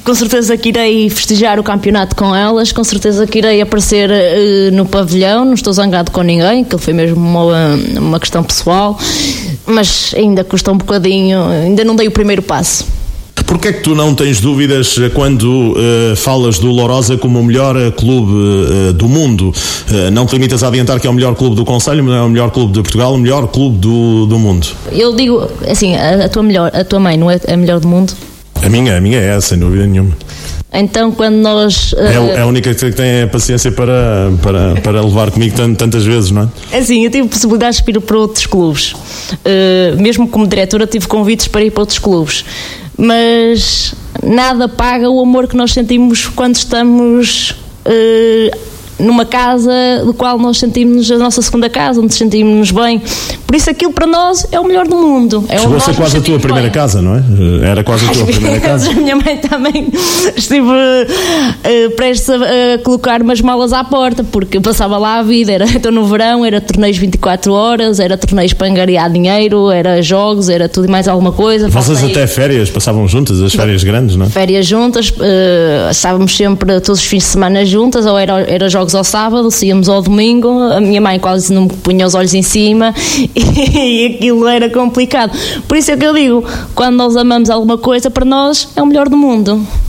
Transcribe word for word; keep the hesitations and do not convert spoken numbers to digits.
com certeza que irei festejar o campeonato com elas, com certeza que irei aparecer uh, no pavilhão, não estou zangado com ninguém, que foi mesmo uma, uma questão pessoal, mas ainda custa um bocadinho, ainda não dei o primeiro passo. Porquê é que tu não tens dúvidas quando uh, falas do Lourosa como o melhor uh, clube uh, do mundo? Uh, não te limitas a adiantar que é o melhor clube do Concelho, mas é o melhor clube de Portugal, o melhor clube do, do mundo? Eu digo, assim, a, a tua melhor, a tua mãe não é a melhor do mundo? A minha, a minha é, sem dúvida nenhuma. Então quando nós... Uh... É, é a única que tem a paciência para, para, para levar comigo tantas vezes, não é? Assim, eu tive possibilidades de ir para outros clubes. Uh, mesmo como diretora tive convites para ir para outros clubes. Mas nada paga o amor que nós sentimos quando estamos uh, numa casa do qual nós sentimos a nossa segunda casa, onde sentimos bem. Por isso aquilo para nós é o melhor do mundo. É Chegou a ser quase a tua primeira bem. casa, não é? Era quase a tua Às primeira vezes, casa. A minha mãe também estive uh, prestes a, a colocar umas malas à porta, porque eu passava lá a vida. Era, então no verão era torneios vinte e quatro horas, era torneios para angariar dinheiro, era jogos, era tudo e mais alguma coisa. Vocês até férias passavam juntas, as férias grandes, não é? Férias juntas, uh, estávamos sempre todos os fins de semana juntas, ou era, era jogos ao sábado, saíamos ao domingo, a minha mãe quase não me punha os olhos em cima e aquilo era complicado. Por isso é que eu digo, quando nós amamos alguma coisa, para nós é o melhor do mundo.